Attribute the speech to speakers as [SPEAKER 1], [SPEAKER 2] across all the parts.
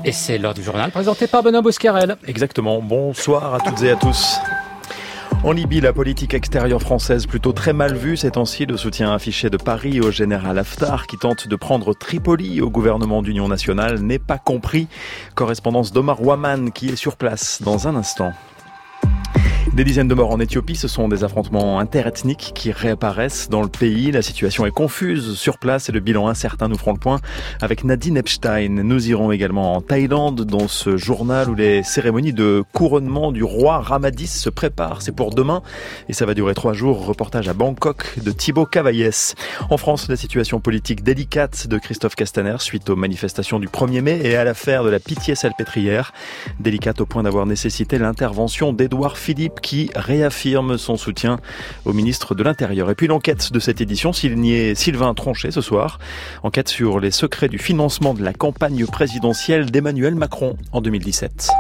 [SPEAKER 1] Et c'est l'heure du journal présenté par Benoît Bouscarel.
[SPEAKER 2] Exactement. Bonsoir à toutes et à tous. En Libye, la politique extérieure française plutôt très mal vue ces temps-ci. Le soutien affiché de Paris au général Haftar qui tente de prendre Tripoli au gouvernement d'union nationale n'est pas compris. Correspondance d'Omar Waman qui est sur place dans un instant. Des dizaines de morts en Éthiopie, ce sont des affrontements interethniques qui réapparaissent dans le pays. La situation est confuse sur place et le bilan incertain. Nous ferons le point avec Nadine Epstein. Nous irons également en Thaïlande dans ce journal où les cérémonies de couronnement du roi Ramadis se préparent. C'est pour demain et ça va durer 3 jours. Reportage à Bangkok de Thibaut Cavaillès. En France, la situation politique délicate de Christophe Castaner suite aux manifestations du 1er mai et à l'affaire de la Pitié-Salpêtrière. Délicate au point d'avoir nécessité l'intervention d'Édouard Philippe qui réaffirme son soutien au ministre de l'Intérieur. Et puis l'enquête de cette édition, signé Sylvain Tronchet ce soir. Enquête sur les secrets du financement de la campagne présidentielle d'Emmanuel Macron en 2017.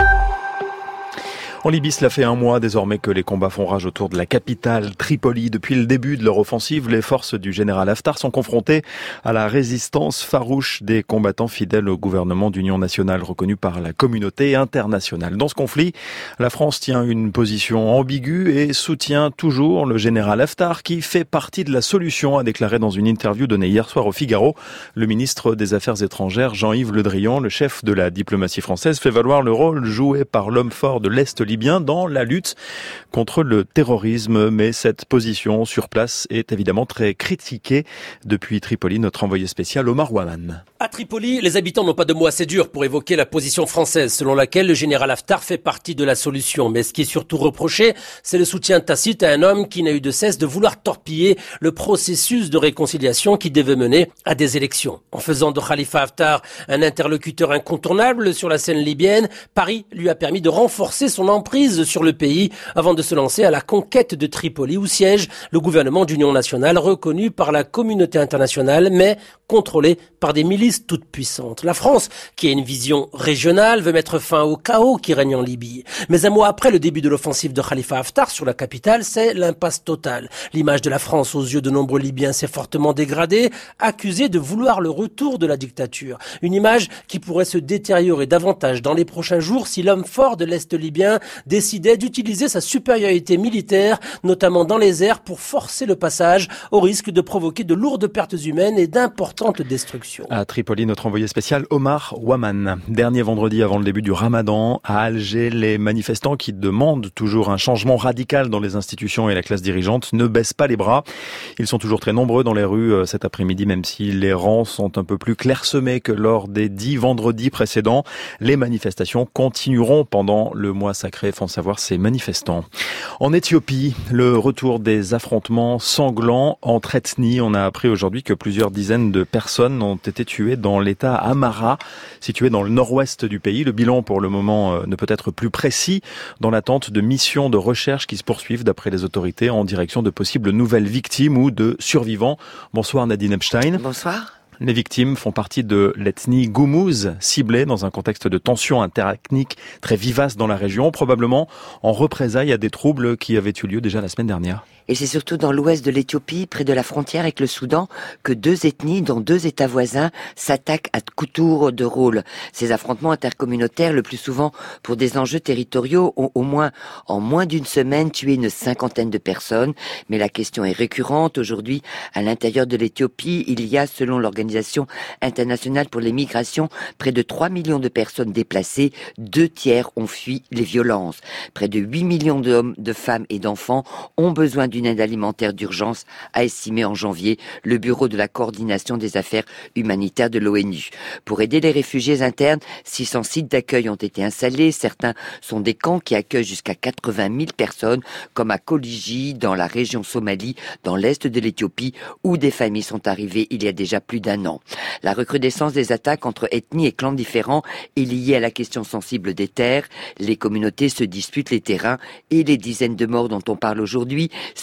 [SPEAKER 2] En Libye, cela fait un mois désormais que les combats font rage autour de la capitale, Tripoli. Depuis le début de leur offensive, les forces du général Haftar sont confrontées à la résistance farouche des combattants fidèles au gouvernement d'union nationale reconnu par la communauté internationale. Dans ce conflit, la France tient une position ambiguë et soutient toujours le général Haftar qui fait partie de la solution, a déclaré dans une interview donnée hier soir au Figaro. Le ministre des Affaires étrangères, Jean-Yves Le Drian, le chef de la diplomatie française, fait valoir le rôle joué par l'homme fort de l'Est libyen dans la lutte contre le terrorisme. Mais cette position sur place est évidemment très critiquée. Depuis Tripoli, notre envoyé spécial Omar Waman.
[SPEAKER 3] À Tripoli, les habitants n'ont pas de mots assez durs pour évoquer la position française, selon laquelle le général Haftar fait partie de la solution. Mais ce qui est surtout reproché, c'est le soutien tacite à un homme qui n'a eu de cesse de vouloir torpiller le processus de réconciliation qui devait mener à des élections. En faisant de Khalifa Haftar un interlocuteur incontournable sur la scène libyenne, Paris lui a permis de renforcer son emprise sur le pays avant de se lancer à la conquête de Tripoli où siège le gouvernement d'union nationale reconnu par la communauté internationale mais contrôlé par des milices toutes puissantes. La France, qui a une vision régionale, veut mettre fin au chaos qui règne en Libye. Mais un mois après le début de l'offensive de Khalifa Haftar sur la capitale, c'est l'impasse totale. L'image de la France aux yeux de nombreux Libyens s'est fortement dégradée, accusée de vouloir le retour de la dictature. Une image qui pourrait se détériorer davantage dans les prochains jours si l'homme fort de l'Est libyen décidait d'utiliser sa supériorité militaire, notamment dans les airs, pour forcer le passage, au risque de provoquer de lourdes pertes humaines et d'importantes destructions.
[SPEAKER 2] À Tripoli, notre envoyé spécial Omar Waman. Dernier vendredi avant le début du Ramadan, à Alger, les manifestants qui demandent toujours un changement radical dans les institutions et la classe dirigeante ne baissent pas les bras. Ils sont toujours très nombreux dans les rues cet après-midi, même si les rangs sont un peu plus clairsemés que lors des 10 vendredis précédents. Les manifestations continueront pendant le mois sacré, font savoir ces manifestants. En Éthiopie, le retour des affrontements sanglants entre ethnies. On a appris aujourd'hui que plusieurs dizaines de personnes ont été tuées dans l'état Amara, situé dans le nord-ouest du pays. Le bilan pour le moment ne peut être plus précis dans l'attente de missions de recherche qui se poursuivent d'après les autorités en direction de possibles nouvelles victimes ou de survivants. Bonsoir Nadine Epstein.
[SPEAKER 4] Bonsoir.
[SPEAKER 2] Les victimes font partie de l'ethnie Goumouz, ciblée dans un contexte de tensions interethniques très vivaces dans la région, probablement en représailles à des troubles qui avaient eu lieu déjà la semaine dernière.
[SPEAKER 4] Et c'est surtout dans l'ouest de l'Éthiopie, près de la frontière avec le Soudan, que 2 ethnies, dont 2 États voisins, s'attaquent à coups tour de rôle. Ces affrontements intercommunautaires, le plus souvent pour des enjeux territoriaux, ont en moins d'une semaine tué une 50aine de personnes. Mais la question est récurrente. Aujourd'hui, à l'intérieur de l'Éthiopie, il y a, selon l'Organisation internationale pour les migrations, près de 3 millions de personnes déplacées. 2 tiers ont fui les violences. Près de 8 millions d'hommes, de femmes et d'enfants ont besoin d'une aide alimentaire d'urgence, a estimé en janvier le Bureau de la coordination des affaires humanitaires de l'ONU. Pour aider les réfugiés internes, 600 sites d'accueil ont été installés. Certains sont des camps qui accueillent jusqu'à 80 000 personnes, comme à Koliji, dans la région Somalie, dans l'est de l'Éthiopie, où des familles sont arrivées il y a déjà plus d'1 an. La recrudescence des attaques entre ethnies et clans différents est liée à la question sensible des terres. Les communautés se disputent les terrains et les dizaines de morts dont on parle aujourd'hui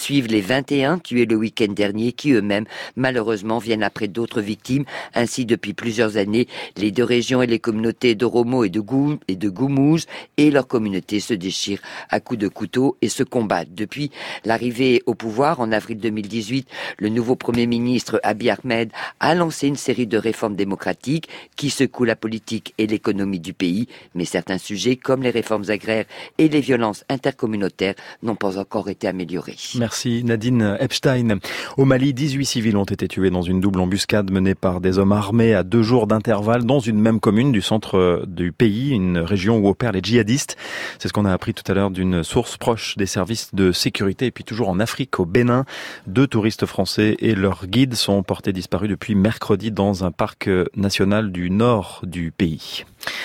[SPEAKER 4] suivent les 21 tués le week-end dernier qui eux-mêmes, malheureusement, viennent après d'autres victimes. Ainsi, depuis plusieurs années, les deux régions et les communautés d'Oromo et de Goumouz et leurs communautés se déchirent à coups de couteau et se combattent. Depuis l'arrivée au pouvoir en avril 2018, le nouveau Premier ministre Abiy Ahmed a lancé une série de réformes démocratiques qui secouent la politique et l'économie du pays, mais certains sujets comme les réformes agraires et les violences intercommunautaires n'ont pas encore été améliorés.
[SPEAKER 2] Merci Nadine Epstein. Au Mali, 18 civils ont été tués dans une double embuscade menée par des hommes armés à 2 jours d'intervalle dans une même commune du centre du pays, une région où opèrent les djihadistes. C'est ce qu'on a appris tout à l'heure d'une source proche des services de sécurité. Et puis toujours en Afrique, au Bénin, 2 touristes français et leur guide sont portés disparus depuis mercredi dans un parc national du nord du pays.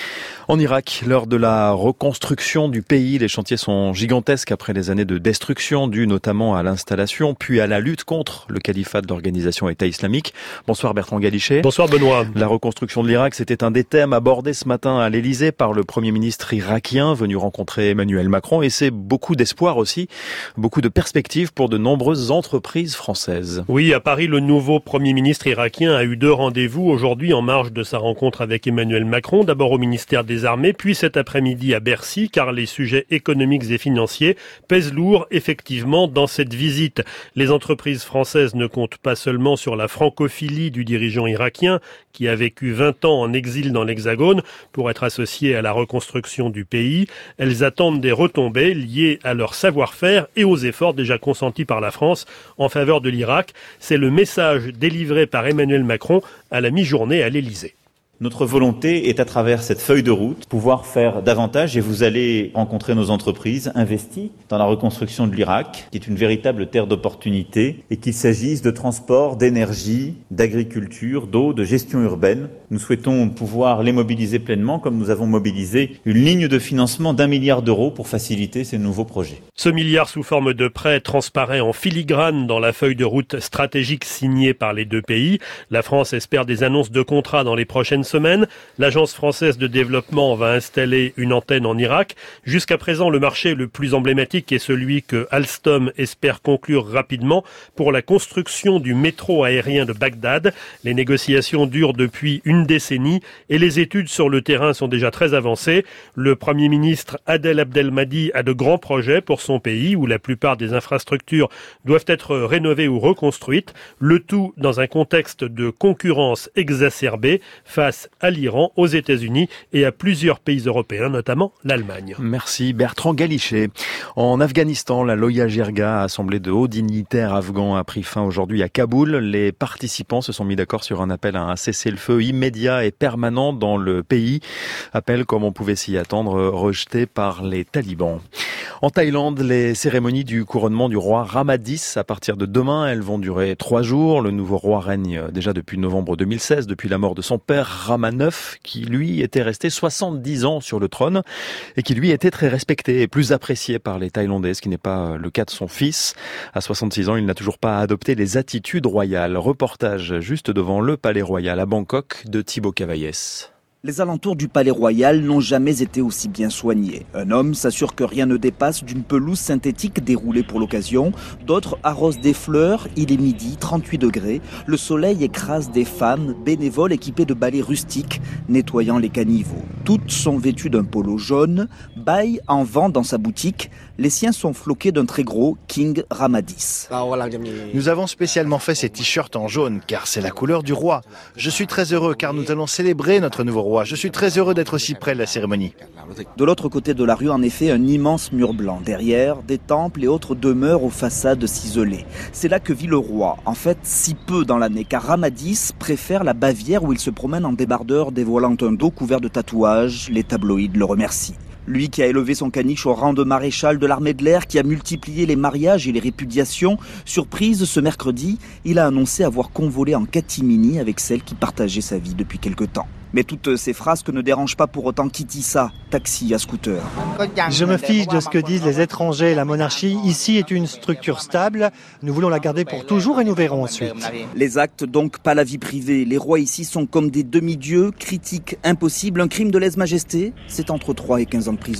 [SPEAKER 2] En Irak, l'heure de la reconstruction du pays, les chantiers sont gigantesques après les années de destruction dues notamment à l'installation puis à la lutte contre le califat de l'organisation État islamique. Bonsoir Bertrand Galichet.
[SPEAKER 5] Bonsoir Benoît.
[SPEAKER 2] La reconstruction de l'Irak, c'était un des thèmes abordés ce matin à l'Elysée par le Premier ministre irakien venu rencontrer Emmanuel Macron et c'est beaucoup d'espoir aussi, beaucoup de perspectives pour de nombreuses entreprises françaises.
[SPEAKER 5] Oui, à Paris, le nouveau Premier ministre irakien a eu 2 rendez-vous aujourd'hui en marge de sa rencontre avec Emmanuel Macron, d'abord au ministère des Armées, puis cet après-midi à Bercy, car les sujets économiques et financiers pèsent lourd effectivement dans cette visite. Les entreprises françaises ne comptent pas seulement sur la francophilie du dirigeant irakien, qui a vécu 20 ans en exil dans l'Hexagone pour être associé à la reconstruction du pays. Elles attendent des retombées liées à leur savoir-faire et aux efforts déjà consentis par la France en faveur de l'Irak. C'est le message délivré par Emmanuel Macron à la mi-journée à l'Elysée.
[SPEAKER 6] Notre volonté est, à travers cette feuille de route, pouvoir faire davantage et vous allez rencontrer nos entreprises investies dans la reconstruction de l'Irak, qui est une véritable terre d'opportunités, et qu'il s'agisse de transport, d'énergie, d'agriculture, d'eau, de gestion urbaine. Nous souhaitons pouvoir les mobiliser pleinement, comme nous avons mobilisé une ligne de financement d'1 milliard d'euros pour faciliter ces nouveaux projets.
[SPEAKER 5] Ce milliard sous forme de prêt transparaît en filigrane dans la feuille de route stratégique signée par les 2 pays. La France espère des annonces de contrats dans les prochaines semaine. L'Agence française de développement va installer une antenne en Irak. Jusqu'à présent, le marché le plus emblématique est celui que Alstom espère conclure rapidement pour la construction du métro aérien de Bagdad. Les négociations durent depuis une décennie et les études sur le terrain sont déjà très avancées. Le Premier ministre Adel Abdelmahdi a de grands projets pour son pays où la plupart des infrastructures doivent être rénovées ou reconstruites. Le tout dans un contexte de concurrence exacerbée face à l'Iran, aux États-Unis et à plusieurs pays européens, notamment l'Allemagne.
[SPEAKER 2] Merci Bertrand Galichet. En Afghanistan, la Loya Jirga, assemblée de hauts dignitaires afghans, a pris fin aujourd'hui à Kaboul. Les participants se sont mis d'accord sur un appel à un cessez-le-feu immédiat et permanent dans le pays. Appel, comme on pouvait s'y attendre, rejeté par les talibans. En Thaïlande, les cérémonies du couronnement du roi Ramadis, à partir de demain, elles vont durer 3 jours. Le nouveau roi règne déjà depuis novembre 2016, depuis la mort de son père Rama IX, qui lui était resté 70 ans sur le trône et qui lui était très respecté et plus apprécié par les Thaïlandais, ce qui n'est pas le cas de son fils. À 66 ans, il n'a toujours pas adopté les attitudes royales. Reportage juste devant le Palais Royal à Bangkok de Thibaut Cavaillès.
[SPEAKER 7] Les alentours du Palais Royal n'ont jamais été aussi bien soignés. Un homme s'assure que rien ne dépasse d'une pelouse synthétique déroulée pour l'occasion. D'autres arrosent des fleurs. Il est midi, 38 degrés. Le soleil écrase des femmes bénévoles équipées de balais rustiques, nettoyant les caniveaux. Toutes sont vêtues d'un polo jaune. Bai en vend dans sa boutique. Les siens sont floqués d'un très gros King Ramadis.
[SPEAKER 8] Nous avons spécialement fait ces t-shirts en jaune, car c'est la couleur du roi. Je suis très heureux, car nous allons célébrer notre nouveau roi. Je suis très heureux d'être aussi près de la cérémonie.
[SPEAKER 7] De l'autre côté de la rue, en effet, un immense mur blanc. Derrière, des temples et autres demeures aux façades ciselées. C'est là que vit le roi. En fait, si peu dans l'année, car Ramadis préfère la Bavière où il se promène en débardeur dévoilant un dos couvert de tatouages. Les tabloïds le remercient. Lui qui a élevé son caniche au rang de maréchal de l'armée de l'air, qui a multiplié les mariages et les répudiations. Surprise, ce mercredi, il a annoncé avoir convolé en catimini avec celle qui partageait sa vie depuis quelque temps. Mais toutes ces frasques ne dérangent pas pour autant Kitissa, taxi à scooter.
[SPEAKER 9] Je me fiche de ce que disent les étrangers. La monarchie, ici, est une structure stable. Nous voulons la garder pour toujours et nous verrons ensuite.
[SPEAKER 7] Les actes, donc, pas la vie privée. Les rois ici sont comme des demi-dieux, critiques impossibles. Un crime de lèse-majesté, c'est entre 3 et 15 ans de prison.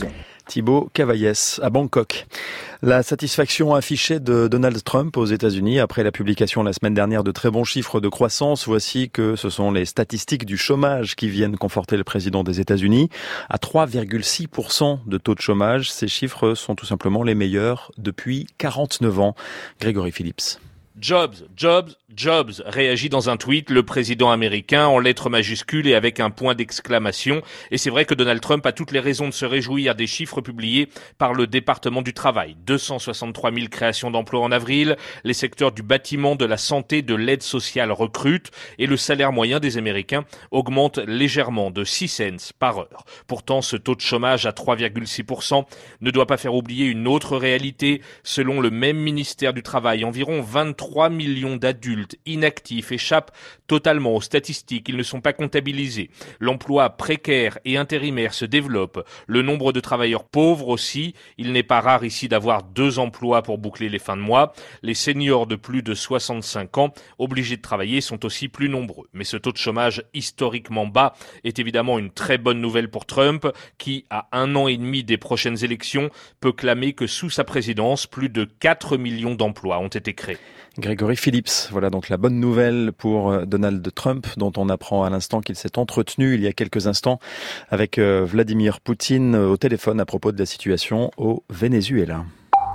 [SPEAKER 2] Thibaut Cavaillès à Bangkok. La satisfaction affichée de Donald Trump aux États-Unis après la publication la semaine dernière de très bons chiffres de croissance. Voici que ce sont les statistiques du chômage qui viennent conforter le président des États-Unis. À 3,6% de taux de chômage, ces chiffres sont tout simplement les meilleurs depuis 49 ans. Grégory Phillips.
[SPEAKER 10] Jobs, jobs, jobs, réagit dans un tweet le président américain en lettres majuscules et avec un point d'exclamation. Et c'est vrai que Donald Trump a toutes les raisons de se réjouir des chiffres publiés par le département du travail. 263 000 créations d'emplois en avril, les secteurs du bâtiment, de la santé, de l'aide sociale recrutent et le salaire moyen des Américains augmente légèrement de 6 cents par heure. Pourtant, ce taux de chômage à 3,6% ne doit pas faire oublier une autre réalité. Selon le même ministère du Travail, environ 23 millions d'adultes inactifs échappent totalement aux statistiques. Ils ne sont pas comptabilisés. L'emploi précaire et intérimaire se développe. Le nombre de travailleurs pauvres aussi. Il n'est pas rare ici d'avoir 2 emplois pour boucler les fins de mois. Les seniors de plus de 65 ans obligés de travailler sont aussi plus nombreux. Mais ce taux de chômage historiquement bas est évidemment une très bonne nouvelle pour Trump qui, à 1 an et demi des prochaines élections, peut clamer que sous sa présidence, plus de 4 millions d'emplois ont été créés.
[SPEAKER 2] Grégory Phillips, voilà donc la bonne nouvelle pour Donald Trump, dont on apprend à l'instant qu'il s'est entretenu il y a quelques instants avec Vladimir Poutine au téléphone à propos de la situation au Venezuela.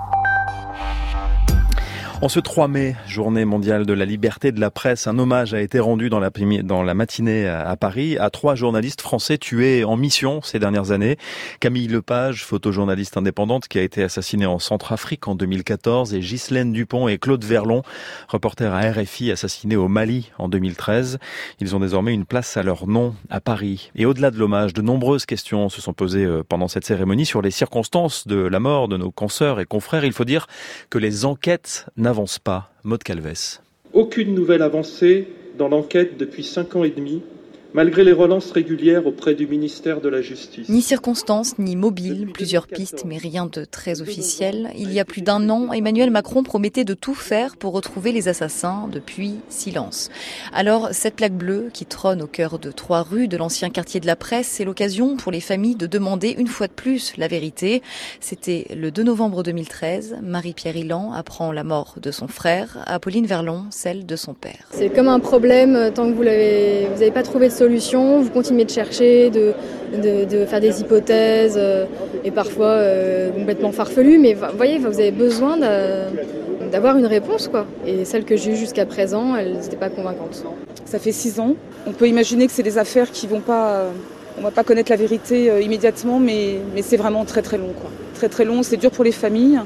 [SPEAKER 2] En ce 3 mai, journée mondiale de la liberté de la presse, un hommage a été rendu dans la matinée à Paris à 3 journalistes français tués en mission ces dernières années. Camille Lepage, photojournaliste indépendante qui a été assassinée en Centrafrique en 2014 et Ghislaine Dupont et Claude Verlon, reporter à RFI assassinés au Mali en 2013. Ils ont désormais une place à leur nom à Paris. Et au-delà de l'hommage, de nombreuses questions se sont posées pendant cette cérémonie sur les circonstances de la mort de nos consoeurs et confrères. Il faut dire que les enquêtes n'avance pas. Maud Calvès.
[SPEAKER 11] Aucune nouvelle avancée dans l'enquête depuis 5 ans et demi, malgré les relances régulières auprès du ministère de la Justice.
[SPEAKER 12] Ni circonstances, ni mobile, plusieurs pistes, mais rien de très officiel. Il y a plus d'1 an, Emmanuel Macron promettait de tout faire pour retrouver les assassins. Depuis, silence. Alors, cette plaque bleue qui trône au cœur de 3 rues de l'ancien quartier de la Presse, c'est l'occasion pour les familles de demander une fois de plus la vérité. C'était le 2 novembre 2013. Marie-Pierre Ilan apprend la mort de son frère, Apolline Verlon, celle de son père.
[SPEAKER 13] C'est comme un problème, tant que vous n'avez pas trouvé de solution, vous continuez de chercher, de faire des hypothèses et parfois complètement farfelues, mais vous voyez, vous avez besoin d'avoir une réponse, quoi. Et celles que j'ai eues jusqu'à présent, elles n'étaient pas convaincantes.
[SPEAKER 14] Ça fait 6 ans. On peut imaginer que c'est des affaires qui vont pas... on va pas connaître la vérité immédiatement, mais c'est vraiment très très long, quoi. Très très long, c'est dur pour les familles.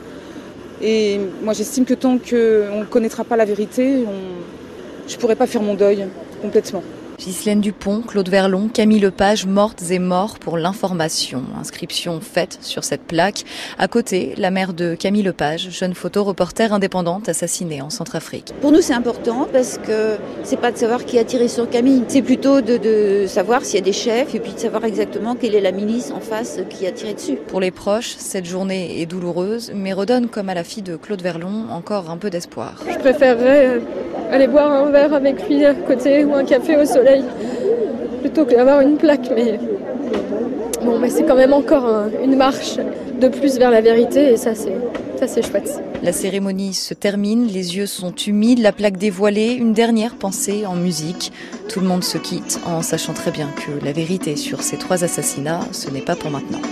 [SPEAKER 14] Et moi j'estime que tant qu'on ne connaîtra pas la vérité, je pourrais pas faire mon deuil complètement.
[SPEAKER 12] Ghislaine Dupont, Claude Verlon, Camille Lepage, mortes et morts pour l'information. Inscription faite sur cette plaque. À côté, la mère de Camille Lepage, jeune photo-reporter indépendante assassinée en Centrafrique.
[SPEAKER 15] Pour nous, c'est important parce que c'est pas de savoir qui a tiré sur Camille. C'est plutôt de savoir s'il y a des chefs et puis de savoir exactement quelle est la milice en face qui a tiré dessus.
[SPEAKER 12] Pour les proches, cette journée est douloureuse, mais redonne, comme à la fille de Claude Verlon, encore un peu d'espoir.
[SPEAKER 13] Je préférerais aller boire un verre avec lui à côté ou un café au soleil plutôt que d'avoir une plaque, mais bon, mais c'est quand même encore une marche de plus vers la vérité et ça c'est chouette.
[SPEAKER 12] La cérémonie se termine, les yeux sont humides, la plaque dévoilée, une dernière pensée en musique. Tout le monde se quitte en sachant très bien que la vérité sur ces 3 assassinats, ce n'est pas pour maintenant.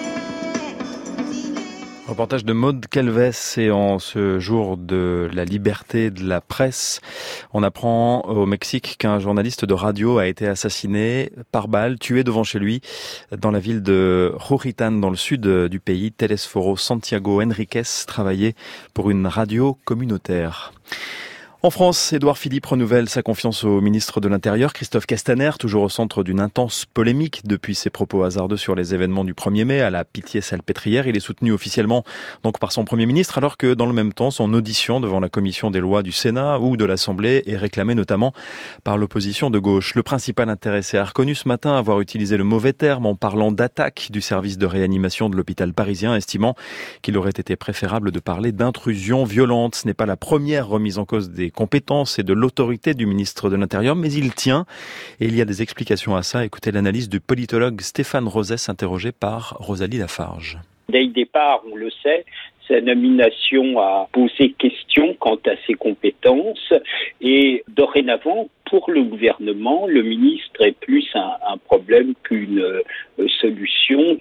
[SPEAKER 2] Reportage de Maud Calvès et en ce jour de la liberté de la presse, on apprend au Mexique qu'un journaliste de radio a été assassiné par balle, tué devant chez lui dans la ville de Juchitán dans le sud du pays. Telesforo Santiago Enriquez travaillait pour une radio communautaire. En France, Édouard Philippe renouvelle sa confiance au ministre de l'Intérieur, Christophe Castaner, toujours au centre d'une intense polémique depuis ses propos hasardeux sur les événements du 1er mai à la Pitié-Salpêtrière. Il est soutenu officiellement donc par son Premier ministre, alors que dans le même temps, son audition devant la commission des lois du Sénat ou de l'Assemblée est réclamée notamment par l'opposition de gauche. Le principal intéressé a reconnu ce matin avoir utilisé le mauvais terme en parlant d'attaque du service de réanimation de l'hôpital parisien, estimant qu'il aurait été préférable de parler d'intrusion violente. Ce n'est pas la première remise en cause des compétences et de l'autorité du ministre de l'Intérieur, mais il tient. Et il y a des explications à ça. Écoutez l'analyse du politologue Stéphane Rosès, interrogé par Rosalie Lafarge.
[SPEAKER 16] Dès le départ, on le sait, sa nomination a posé question quant à ses compétences et dorénavant, pour le gouvernement, le ministre est plus un problème qu'une solution.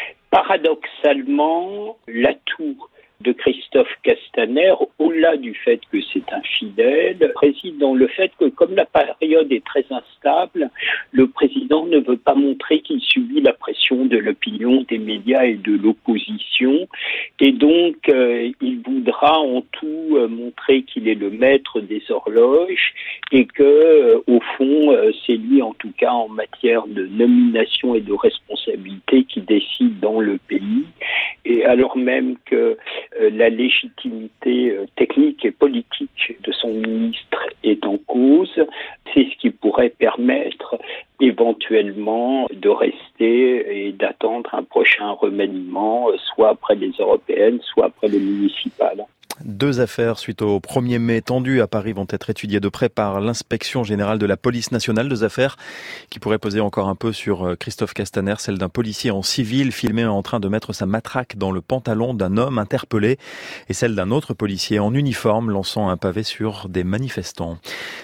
[SPEAKER 16] Paradoxalement, l'atout de Christophe Castaner, au-delà du fait que c'est un fidèle, réside dans le fait que comme la période est très instable, le président ne veut pas montrer qu'il subit la pression de l'opinion, des médias et de l'opposition. Et donc, il voudra en tout montrer qu'il est le maître des horloges et que, au fond, c'est lui, en tout cas, en matière de nomination et de responsabilité, qui décide dans le pays. Et alors même que la légitimité technique et politique de son ministre est en cause, c'est ce qui pourrait permettre éventuellement de rester et d'attendre un prochain remaniement, soit après les européennes, soit après les municipales.
[SPEAKER 2] 2 affaires suite au 1er mai tendu à Paris vont être étudiées de près par l'inspection générale de la police nationale. 2 affaires qui pourraient peser encore un peu sur Christophe Castaner, celle d'un policier en civil filmé en train de mettre sa matraque dans le pantalon d'un homme interpellé et celle d'un autre policier en uniforme lançant un pavé sur des manifestants.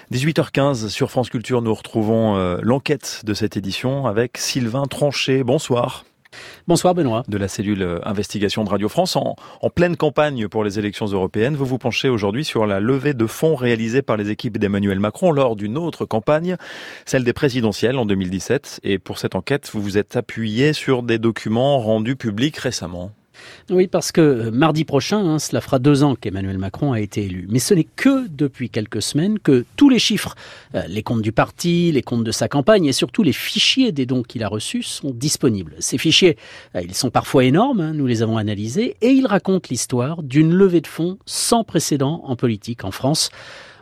[SPEAKER 2] 18h15 sur France Culture, nous retrouvons l'enquête de cette édition avec Sylvain Tronchet. Bonsoir.
[SPEAKER 1] Bonsoir Benoît.
[SPEAKER 2] De la cellule investigation de Radio France. En pleine campagne pour les élections européennes, vous vous penchez aujourd'hui sur la levée de fonds réalisée par les équipes d'Emmanuel Macron lors d'une autre campagne, celle des présidentielles en 2017. Et pour cette enquête, vous vous êtes appuyé sur des documents rendus publics récemment.
[SPEAKER 1] Oui, parce que mardi prochain, cela fera 2 ans qu'Emmanuel Macron a été élu. Mais ce n'est que depuis quelques semaines que tous les chiffres, les comptes du parti, les comptes de sa campagne et surtout les fichiers des dons qu'il a reçus sont disponibles. Ces fichiers, ils sont parfois énormes, nous les avons analysés, et ils racontent l'histoire d'une levée de fonds sans précédent en politique en France.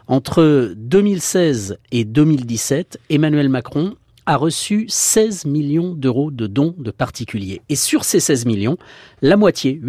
[SPEAKER 1] Entre 2016 et 2017, Emmanuel Macron a reçu 16 millions d'euros de dons de particuliers. Et sur ces 16 millions, la moitié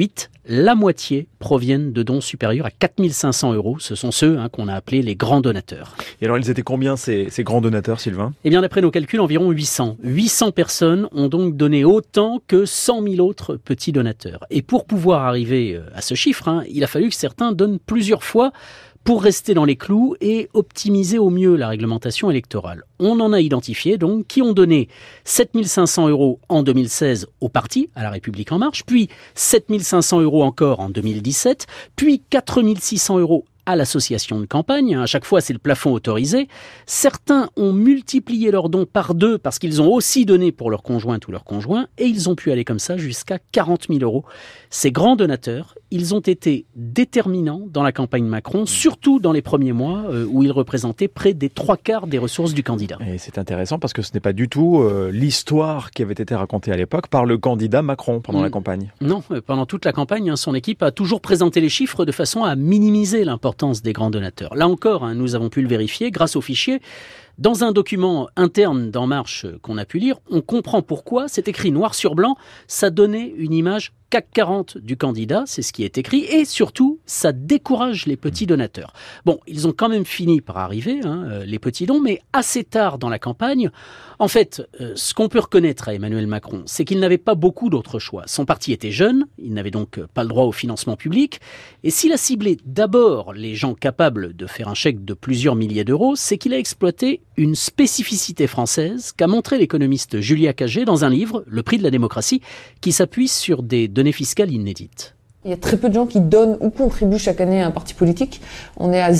[SPEAKER 1] proviennent de dons supérieurs à 4 500 euros. Ce sont ceux qu'on a appelés les grands donateurs.
[SPEAKER 2] Et alors, ils étaient combien ces grands donateurs, Sylvain ?
[SPEAKER 1] Eh bien, d'après nos calculs, environ 800. 800 personnes ont donc donné autant que 100 000 autres petits donateurs. Et pour pouvoir arriver à ce chiffre, il a fallu que certains donnent plusieurs fois pour rester dans les clous et optimiser au mieux la réglementation électorale. On en a identifié donc qui ont donné 7 500 euros en 2016 au parti, à La République En Marche, puis 7 500 euros encore en 2017, puis 4 600 euros à l'association de campagne. À chaque fois, c'est le plafond autorisé. Certains ont multiplié leurs dons par 2 parce qu'ils ont aussi donné pour leur conjointe ou leur conjoint et ils ont pu aller comme ça jusqu'à 40 000 euros. Ces grands donateurs, ils ont été déterminants dans la campagne Macron, surtout dans les premiers mois où ils représentaient près des 3/4 des ressources du candidat.
[SPEAKER 2] Et c'est intéressant parce que ce n'est pas du tout l'histoire qui avait été racontée à l'époque par le candidat Macron pendant la campagne.
[SPEAKER 1] Non, pendant toute la campagne, son équipe a toujours présenté les chiffres de façon à minimiser l'importance des grands donateurs. Là encore, nous avons pu le vérifier grâce aux fichiers. Dans un document interne d'En Marche qu'on a pu lire, on comprend pourquoi, c'est écrit noir sur blanc, ça donnait une image CAC 40 du candidat, c'est ce qui est écrit, et surtout, ça décourage les petits donateurs. Bon, ils ont quand même fini par arriver, les petits dons, mais assez tard dans la campagne. En fait, ce qu'on peut reconnaître à Emmanuel Macron, c'est qu'il n'avait pas beaucoup d'autres choix. Son parti était jeune, il n'avait donc pas le droit au financement public, et s'il a ciblé d'abord les gens capables de faire un chèque de plusieurs milliers d'euros, c'est qu'il a exploité une spécificité française qu'a montré l'économiste Julia Cagé dans un livre, Le prix de la démocratie, qui s'appuie sur des données fiscales inédites.
[SPEAKER 17] Il y a très peu de gens qui donnent ou contribuent chaque année à un parti politique. On est à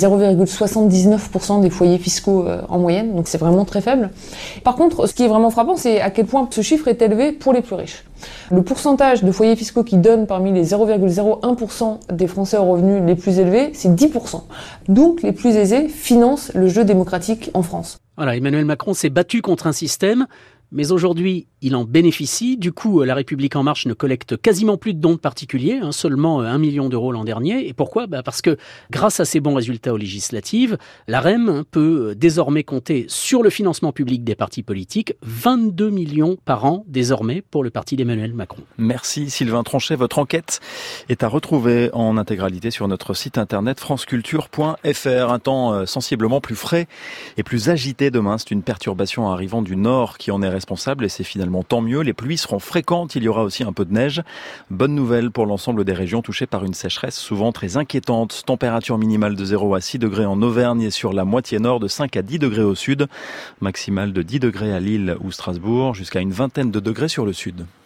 [SPEAKER 17] 0,79% des foyers fiscaux en moyenne, donc c'est vraiment très faible. Par contre, ce qui est vraiment frappant, c'est à quel point ce chiffre est élevé pour les plus riches. Le pourcentage de foyers fiscaux qui donnent parmi les 0,01% des Français aux revenus les plus élevés, c'est 10%. Donc les plus aisés financent le jeu démocratique en France.
[SPEAKER 1] Voilà, Emmanuel Macron s'est battu contre un système, mais aujourd'hui, il en bénéficie. Du coup, La République En Marche ne collecte quasiment plus de dons de particuliers, seulement 1 million d'euros l'an dernier. Et pourquoi ? Parce que grâce à ses bons résultats aux législatives, l'AREM peut désormais compter sur le financement public des partis politiques, 22 millions par an désormais pour le parti d'Emmanuel Macron.
[SPEAKER 2] Merci Sylvain Tronchet. Votre enquête est à retrouver en intégralité sur notre site internet franceculture.fr. Un temps sensiblement plus frais et plus agité demain. C'est une perturbation arrivant du nord qui en est irresponsable et c'est finalement tant mieux. Les pluies seront fréquentes, il y aura aussi un peu de neige. Bonne nouvelle pour l'ensemble des régions touchées par une sécheresse souvent très inquiétante. Température minimale de 0 à 6 degrés en Auvergne et sur la moitié nord, de 5 à 10 degrés au sud. Maximale de 10 degrés à Lille ou Strasbourg, jusqu'à une vingtaine de degrés sur le sud.